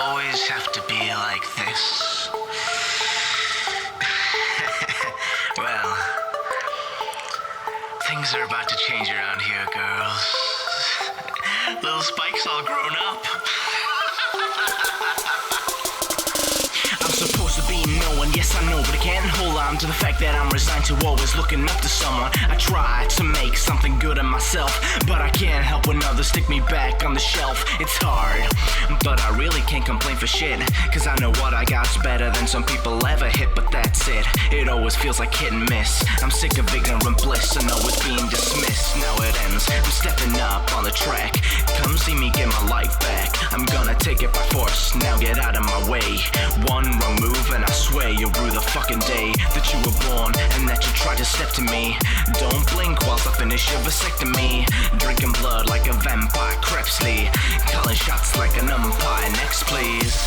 always have to be like this? Well, things are about to change around here, girls. Little Spike's all grown up. I'm supposed to be no one, yes I know, but I can't hold on to the fact that I'm resigned to always looking up to someone. I try to make something good of myself, but I can't help when others stick me back on the shelf. It's hard, but I really can't complain for shit, cause I know what I got's better than some people ever hit, but that's it. It always feels like hit and miss. I'm sick of ignorant bliss and always being dismissed. Now it ends, I'm stepping up on the track. Come see me get my life back. I'm gonna take it by force, now get out of my way. One wrong move and I swear you'll rue the fucking day that you were born and that you tried to step to me. Don't blink whilst I finish your vasectomy. Drinking blood like a vampire, Krebsley. Calling shots like an umpire. Next please.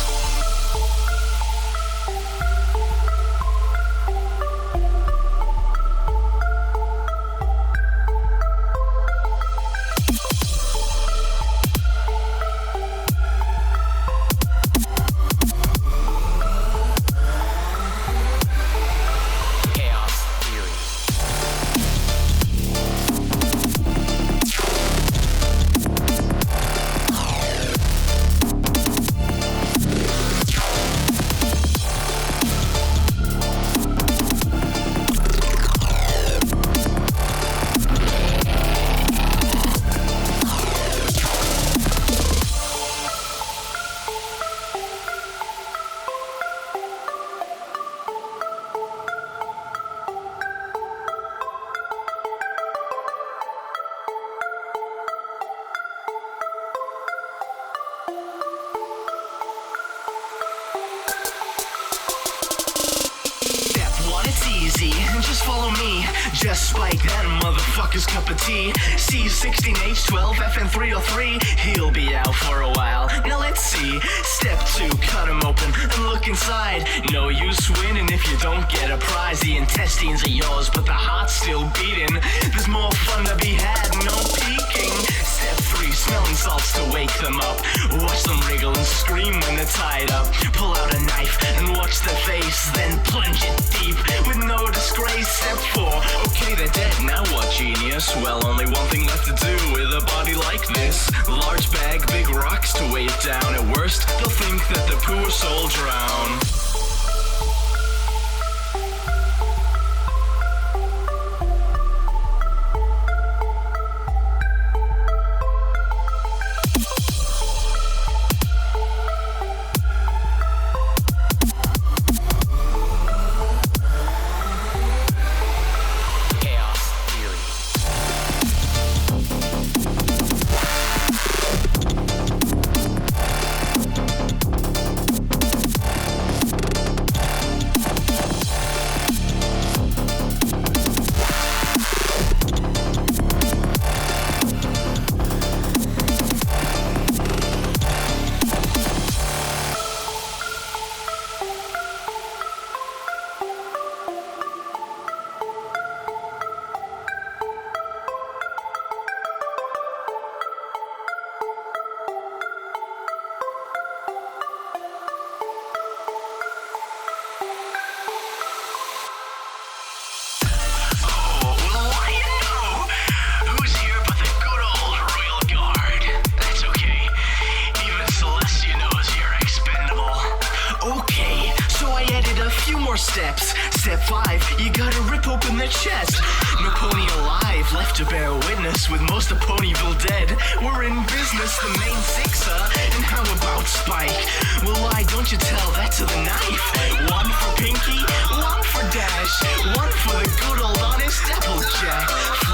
It's easy, just follow me. Just like that motherfucker's cup of tea. C16H12 FN303. He'll be out for a while. Now let's see. Step 2, cut him open and look inside. No use winning if you don't get a prize. The intestines are yours, but the heart's still beating. There's more fun to be had, no peeking. Step 3, smelling salts to wake them up. Watch them wriggle and scream when they're tied up. Pull out a knife and watch their face, then plunge it deep with no disgrace. Step 4, okay they're dead, now what genius? Well, only one thing left to do with a body like this. Large bag, big rocks to weigh it down. At worst, they'll think that the poor soul drown. Steps. Step 5, you gotta rip open their chest. No pony alive left to bear witness, with most of Ponyville dead. We're in business, the main sixer. And how about Spike? Well, why don't you tell that to the knife? One for Pinky, one for Dash, one for the good old honest Applejack.